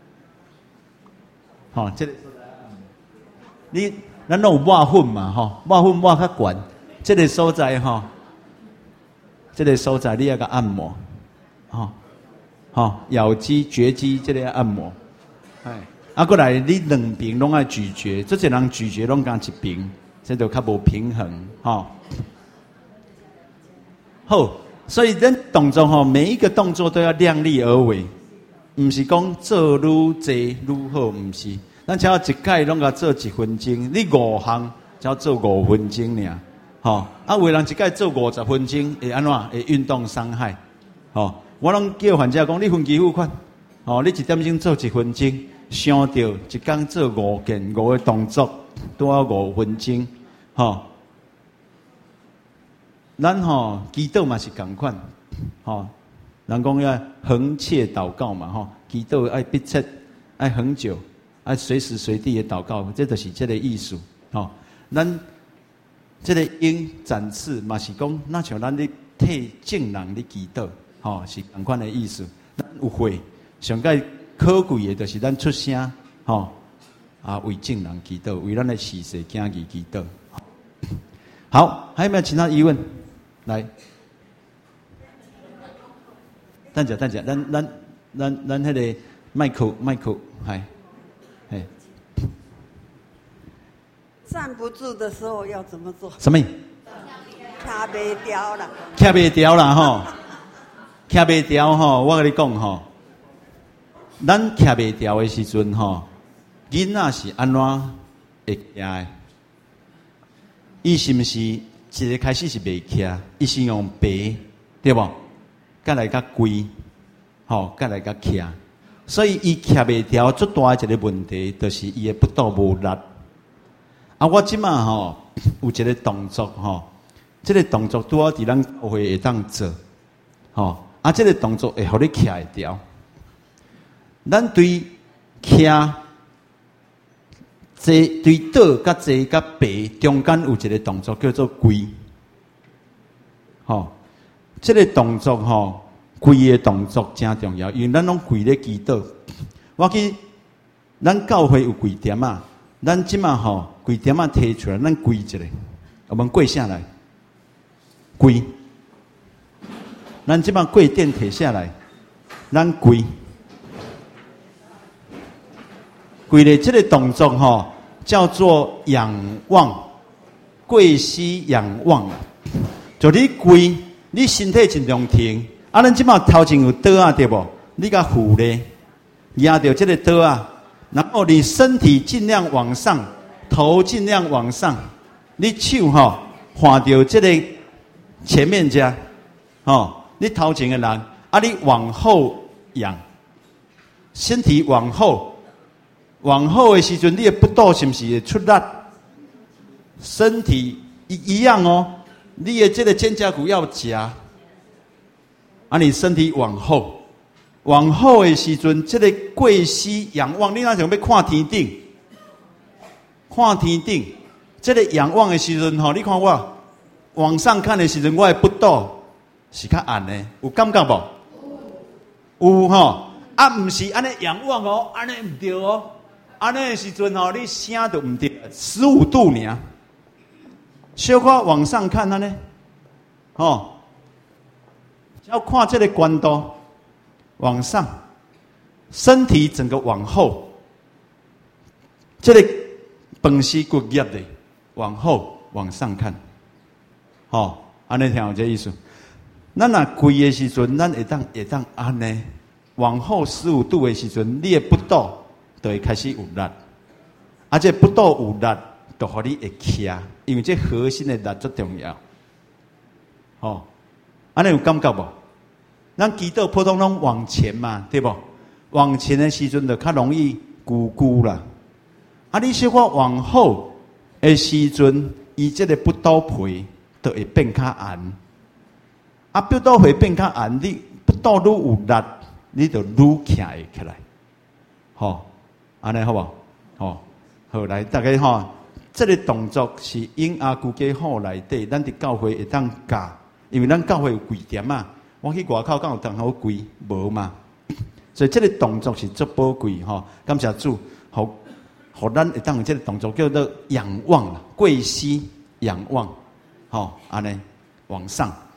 吼、哦，这个所在按摩。你咱拢有抹粉嘛，吼、哦，抹粉抹较悬，这个所在吼， 这个所在你要个按摩，吼、吼，咬肌、绝肌这个要按摩，哎，啊，过来你两边拢爱咀嚼，这些人咀嚼拢讲一边，这就较无平衡，吼、好，所以咱动作吼，每一个动作都要量力而为，唔是讲做愈济愈好，唔是。咱只要一届拢甲做一分钟，你五项只要做五分钟尔，吼、啊，有人一届做五十分钟，会安怎？会运动伤害，吼、我拢叫患者讲，你分期付款，吼、你一点钟做一分钟，想到一工做五件五个动作，都要五分钟，吼、咱吼祈祷嘛是共款，吼，人讲要横切祷告嘛，吼，祈祷爱逼切，爱恒久，爱随时随地的祷告，这就是这个意思，吼。咱这个应展翅嘛是讲，那像咱咧替正人咧祈祷，吼，是共款的意思。咱有会上界可贵的，就是咱出声，吼，啊为正人祈祷，为咱的事事敬意祈祷。好，还有没有其他疑问？来，等下等下，咱咱咱咱迄个麦克麦克，嗨，嘿， 站不住的时候要怎么做？ 什么？ 卡袂掉啦， 徛袂掉啦吼，徛袂掉吼，我跟你讲吼，咱徛袂掉的时阵吼，囡仔是安怎会徛的？伊是毋是一个开始是袂徛？伊是用爬，对无？甲来甲跪，吼，甲来甲徛。所以伊徛袂掉，最大一个问题就是伊的不倒无力。啊，我即马吼有一个动作吼，这个动作拄好伫咱教会会当做，吼，啊，这个动作会互你徛会掉。咱对徛。坐对倒甲坐甲爬中间有一个动作叫做跪，吼，这个动作吼，跪的动作真重要，因为咱拢跪咧祈祷。我去，咱教会有跪点啊，咱即马吼跪点啊摕出来，咱跪一下，我们跪下来，跪，咱即马跪垫摕下来，咱跪。跪的这个动作吼，叫做仰望，跪膝仰望。就你跪，你身体尽量挺。啊，咱即马头前有桌啊，对不？你甲扶咧，压着这个桌啊，然后你身体尽量往上，头尽量往上，你手吼划着这个前面这，吼，你头前的人，啊，你往后仰，身体往后。往后的时阵，你的不倒是不是会出力？身体一一样哦，你的这个肩胛骨要夹，啊，你身体往后，往后的时阵，这个跪膝仰望，你那想要看天顶，看天顶，这个仰望的时阵吼，你看我往上看的时阵，我的不倒是较暗的，有感觉无？有吼，啊，唔是安尼仰望哦，安尼唔对哦。安尼的时阵吼，你声都唔对，十五度尔，小可往上看安尼，吼，要看这个关度，往上，身体整个往后，这个饭丝骨压的往后往上看，吼，安尼听有这意思。咱若跪的时阵，咱会当会当安尼，往后十五度的时阵，你也不倒。就会开始有力，而且不倒有力，就互你会徛，因为这核心的力最重要。哦，安尼有感觉无？咱祈祷普通拢往前嘛，对不？往前的时阵就较容易咕咕啦。啊，你小可往后的时阵，伊这个不倒皮就会变较暗。啊，不倒皮变较暗，你不倒愈有力，你就愈徛会起来。吼、哦。安尼好不好？好，好来，大家吼，这个动作是因阿姑家好内底，咱伫教会会当教，因为咱教会有跪点嘛。我去外口敢有当好跪，无嘛。所以这个动作是足宝贵吼。感谢主，好，好咱会当有这个动作叫做仰望啦，跪膝仰望，吼，安尼往上，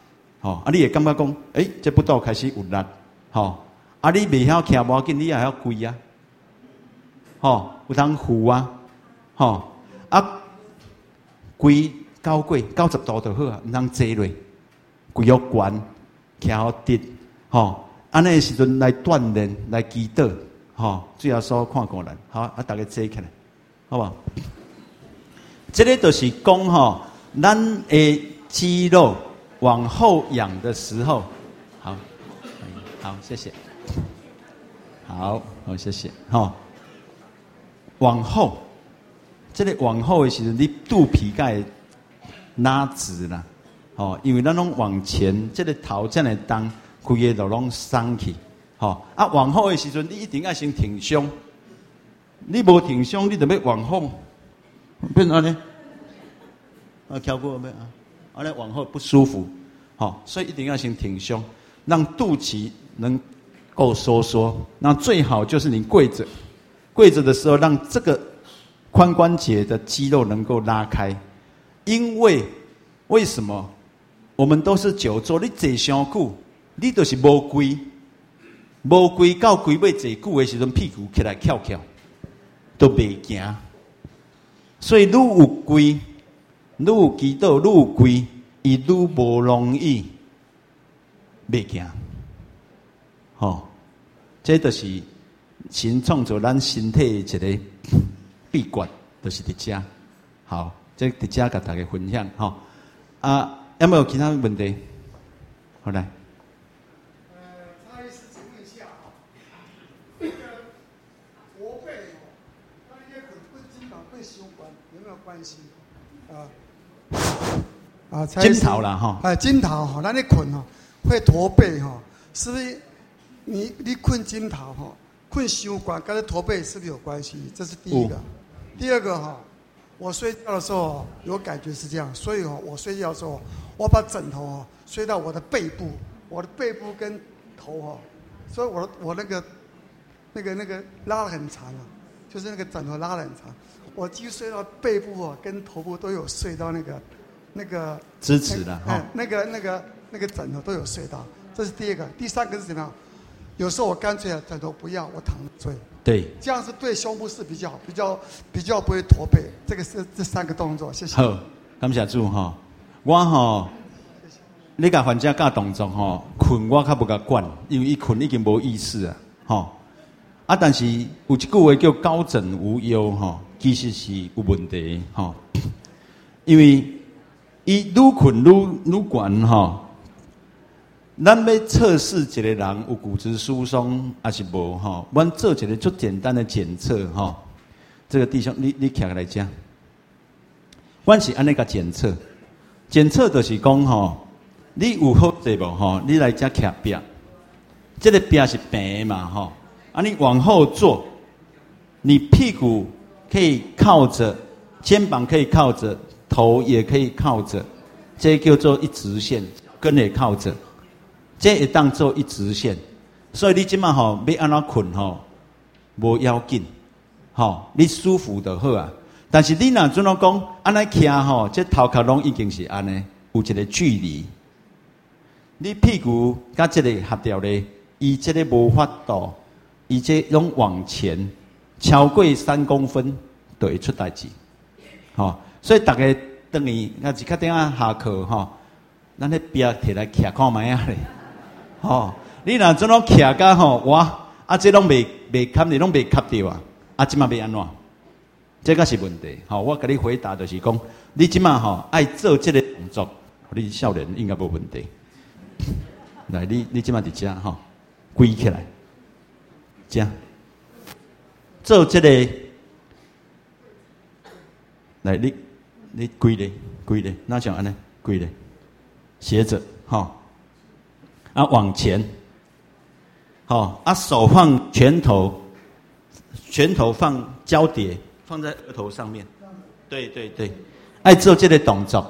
吼、哦，啊，你会感觉讲，诶、欸，这步道开始有力，吼、哦，啊，你未晓徛无要紧，你也晓跪啊，吼、哦，有通扶啊，吼、哦，啊，跪高过九十度就好啊，毋通坐落，跪好悬，徛好直，吼、哦，安尼时阵来锻炼，来祈祷，吼、哦，最后所看过来，好，啊，大家坐起来，好不好？这个就是讲吼，咱的肌肉往后仰的时候，好，好，谢谢，好，好，谢谢，哈，往后，这个往后的时候，你肚皮盖拉直啦，哦，因为咱拢往前，这个头才会当，规个都拢升起，吼，啊，往后的时阵，你一定要先挺胸，你无挺胸，你就要往后。变安尼，啊，跳过没啊？安尼往后不舒服，好、哦，所以一定要先挺胸，让肚脐能够收缩。那最好就是你跪着，跪着的时候，让这个髋关节的肌肉能够拉开。因为为什么？我们都是久坐，你坐上久，你就是无跪，无跪到跪尾坐久的时阵，屁股起来翘翘，都袂行。所以，愈有跪，愈有祈祷，愈有跪，伊愈无容易袂行。吼、哦，这就是神创造咱身体的一个秘诀，就是伫遮。好，这伫遮甲大家分享。吼、哦，啊，有没有其他问题？好来。 呃，蔡医师，请问一下哈，那个驼背哦，那那些捆棍肩膀对胸管有没有关系？啊啊， 肩头啦哈， 哎，肩头哈，那你捆哈会驼背哈，是不是？你你困肩头哈，困胸管跟这驼背是不是有关系？这是第一个。第二个哈，我睡觉的时候有感觉是这样，所以哈，我睡觉的时候，我把枕头哈睡到我的背部，我的背部跟头哈，所以我我那个那个那个拉得很长啊，就是那个枕头拉得很长，我几乎睡到背部啊跟头部都有睡到那个那个支持的哈， 那个那个那个枕头都有睡到，这是第一个。第三个是怎么样？有时候我干脆啊枕头不要，我躺着睡。 对， 这样是对胸部是比较好，比较比较不会驼背。这个是这三个动作，谢谢。 好，感谢主哈。我哈，你甲患者教动作吼，困我较不甲管，因为伊困已经无意识啊，吼。啊，但是有一句话叫高枕无忧吼，其实是有问题吼，因为伊愈困愈愈悬吼。咱要测试一个人有骨质疏松还是无吼？阮做一个最简单的检测吼。这个弟兄，你你徛来讲，阮是安尼个检测，检测就是讲吼，你有好坐无吼？你来遮徛壁，这个壁是平的嘛吼？啊，你往后坐，你屁股可以靠着，肩膀可以靠着，头也可以靠着，这叫做一直线，跟也靠着。这会当做一直线，所以你即马吼要安怎困吼，无要紧，吼你舒服就好啊。但是你若准我讲安尼徛吼，这头壳拢已经是安尼有一个距离，你屁股甲这个合掉咧，伊这个无法度，伊这拢往前超过三公分就会出代志，吼。所以大家等于那一刻点啊下课吼，咱咧壁摕来徛看卖啊咧。吼，你若怎样徛甲吼，哇，啊，这拢未未吸，你拢未吸掉啊，啊，即马要安怎？这个是问题。吼，我甲你回答就是讲，你即马吼爱做这个动作，你少年应该无问题。来，你你即马伫遮吼，跪起来，遮做这个，来，你你跪咧，跪咧，哪像安尼跪咧，斜着，吼。啊，往前，好、哦，啊，手放拳头，拳头放交叠，放在额头上面，对对对，爱做这个动作，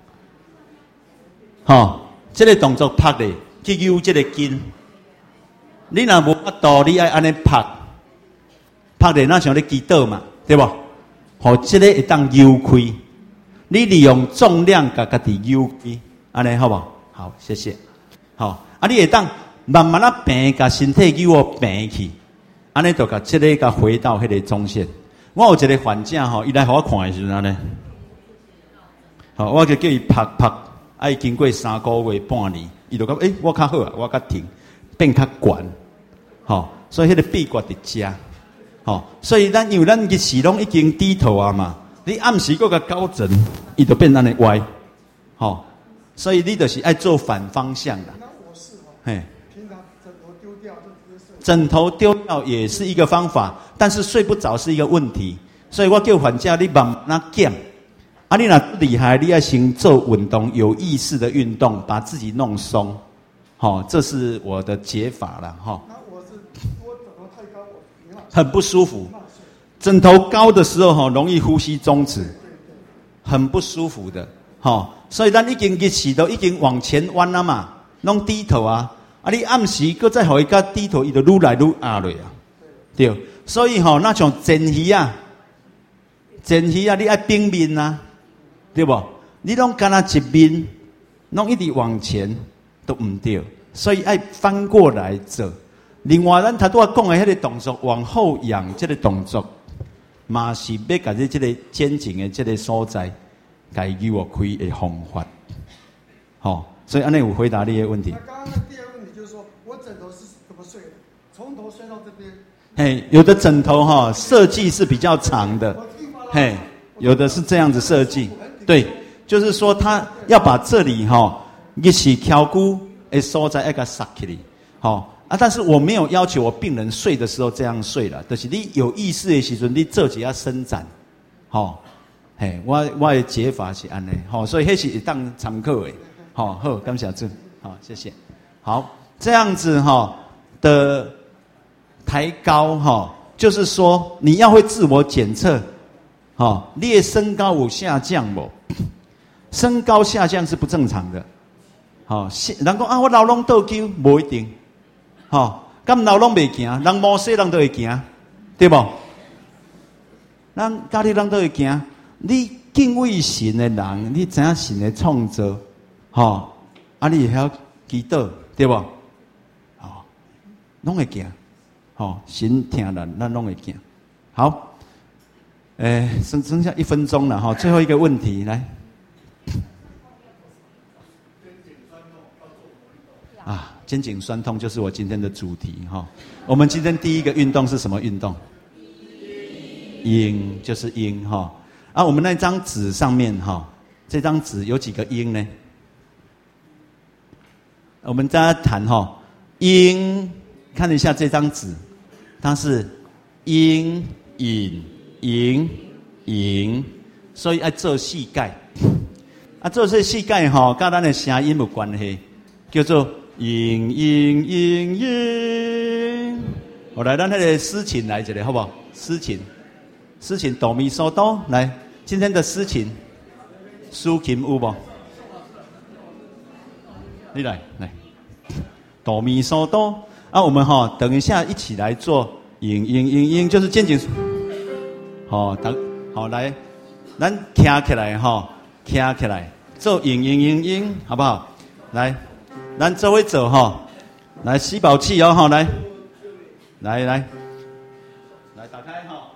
好、哦，这个动作拍的去扭这个筋，你若无法度，你爱安尼拍，拍的那像咧祈祷嘛，对不？好、哦，这个会当扭开，你利用重量甲家己扭开，安尼好不好？ 好，谢谢。好，啊，你会当慢慢啊平，甲身体给我平去，安尼就甲这个甲回到迄个中线。我有一个患者吼，伊来互我看的时阵安尼，好，我就叫伊拍拍，啊，伊经过三个月半年，伊就讲，诶、欸，我较好啊，我较停，变较悬，吼，所以迄个秘诀伫遮，吼，所以咱因为咱日时拢已经低头啊嘛，你暗时搁甲高枕，伊就变安尼歪，吼，所以你就是爱做反方向的。 那我是哦， 嘿。 平常枕头丢掉就直接睡。 枕头丢掉也是一个方法，但是睡不着是一个问题，所以我叫患者你慢慢减。啊，你若厉害，你要先做运动，有意识的运动，把自己弄松，好、哦，这是我的解法了，哈、哦。 那我是我枕头太高，我没办法很不舒服。枕头高的时候，哈，容易呼吸中止，很不舒服的，哈、哦。所以咱已经日时都已经往前弯了嘛，弄低头啊。啊！你暗时搁再互伊甲低头，伊就愈来愈压落啊，对。所以吼、哦，那像煎鱼啊，煎鱼啊，你爱平面啊，对不？你拢干那一面，拢一直往前都唔对，所以爱翻过来做。另外，咱头拄仔讲的迄个动作，往后仰这个动作，嘛是要甲你这个肩颈的这个所在，甲伊给我开的方法，吼、哦。所以安尼有回答你的问题。 那刚刚的第二个问题就是说，我枕头是怎么睡的？从头睡到这边。 嘿，有的枕头哈、哦、设计是比较长的，嘿，有的是这样子设计，对，就是说他要把这里哈、哦，一起敲骨诶收在那个塞起里，好啊，但是我没有要求我病人睡的时候这样睡了，就是你有意识的时阵，你做几下伸展，好、哦，嘿，我我的解法是安尼，好、哦，所以迄是一当参考的。好、哦，好，感谢主，好，谢谢。好，这样子哈、哦、的抬高哈、哦，就是说你要会自我检测，哈、哦，你的身高有下降不？身高下降是不正常的。好、哦，人讲啊，我老拢倒กิ้，不一定。好、哦，咁老拢袂行，人毛细人都会行，对不？咱家里人都会行，你敬畏神的人，你知影神的创造。吼、哦，啊，你还要祈祷，对不？哦，拢会行，吼、哦，神听人，咱拢会行。好，诶，剩剩下一分钟了哈、哦，最后一个问题来。啊，肩颈酸痛就是我今天的主题哈、哦。我们今天第一个运动是什么运动？鹰，就是鹰哈、哦。啊，我们那张纸上面哈、哦，这张纸有几个鹰呢？我们大家谈哈，阴，看一下这张纸，它是阴引引引，所以要做膝盖，啊，做这膝盖哈，跟咱的声音有关系，叫做引引引引。我来，咱那个诗琴来一个好不好？诗琴，诗琴哆咪嗦哆，来，今天的诗琴，抒琴有无？你来来，哆咪嗦哆啊！我们哈、哦，等一下一起来做引引引引，就是肩颈。好、哦，等好来，咱站起来哈，站、哦、起来做引引引引，好不好？来，咱做伙做哈、哦，来吸饱气哦哈，来，来来，来打开哈。哦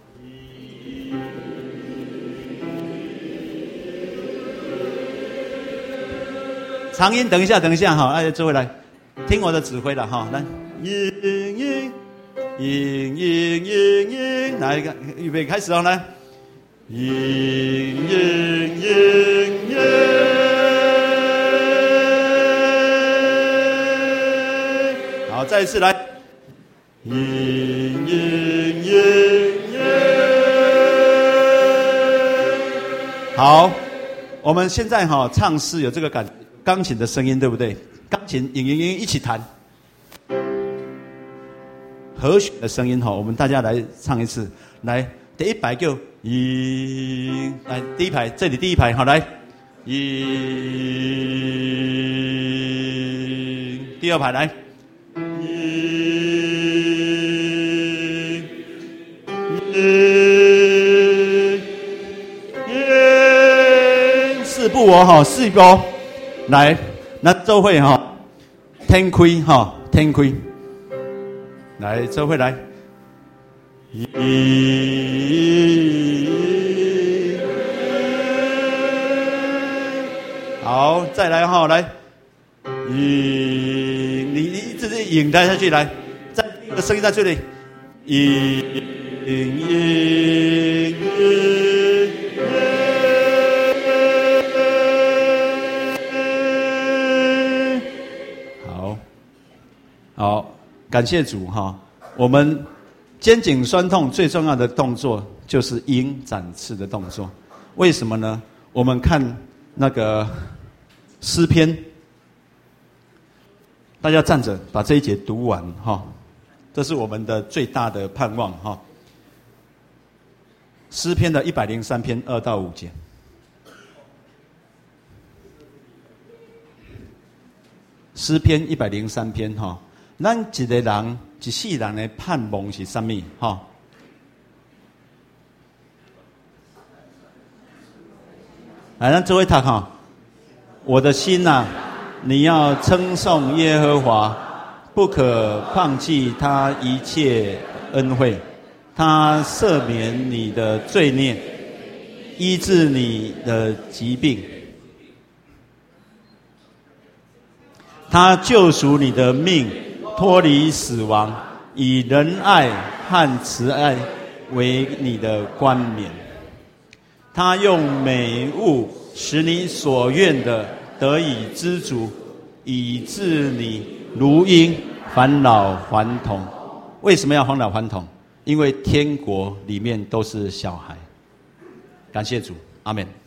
长音，等一下，等一下哈，哎，诸位来听我的指挥了哈，来，嘤嘤嘤嘤嘤嘤，来一个，预备开始哦，来，嘤嘤嘤嘤，好，再一次来，嘤嘤嘤嘤，好，我们现在哈唱诗有这个感觉。钢琴的声音对不对？钢琴引引引一起弹，和弦的声音哈，我们大家来唱一次。来，第一排就一，来第一排这里第一排好来，一，第二排来，一，一，一，四步哦哈，四步。来， 那做会哈、哦，天开哈、哦，天开，来做会来。好，再来哈、哦，来。你你一直是引带下去，来，再那个声音在这里。引引引。好，感谢主哈！我们肩颈酸痛最重要的动作就是鹰展翅的动作。为什么呢？我们看那个诗篇，大家站着把这一节读完哈，这是我们的最大的盼望哈。诗篇的一百零三篇二到五节。诗篇一百零三篇哈。咱一个人一世人的盼望是什么？哈，来，咱做一读哈。我的心呐、啊，你要称颂耶和华，不可放弃他一切恩惠。他赦免你的罪孽，医治你的疾病。他救赎你的命。脱离死亡，以仁爱和慈爱为你的冠冕。他用美物使你所愿的得以知足，以致你如鹰返老还童。为什么要返老还童？因为天国里面都是小孩。感谢主，阿们。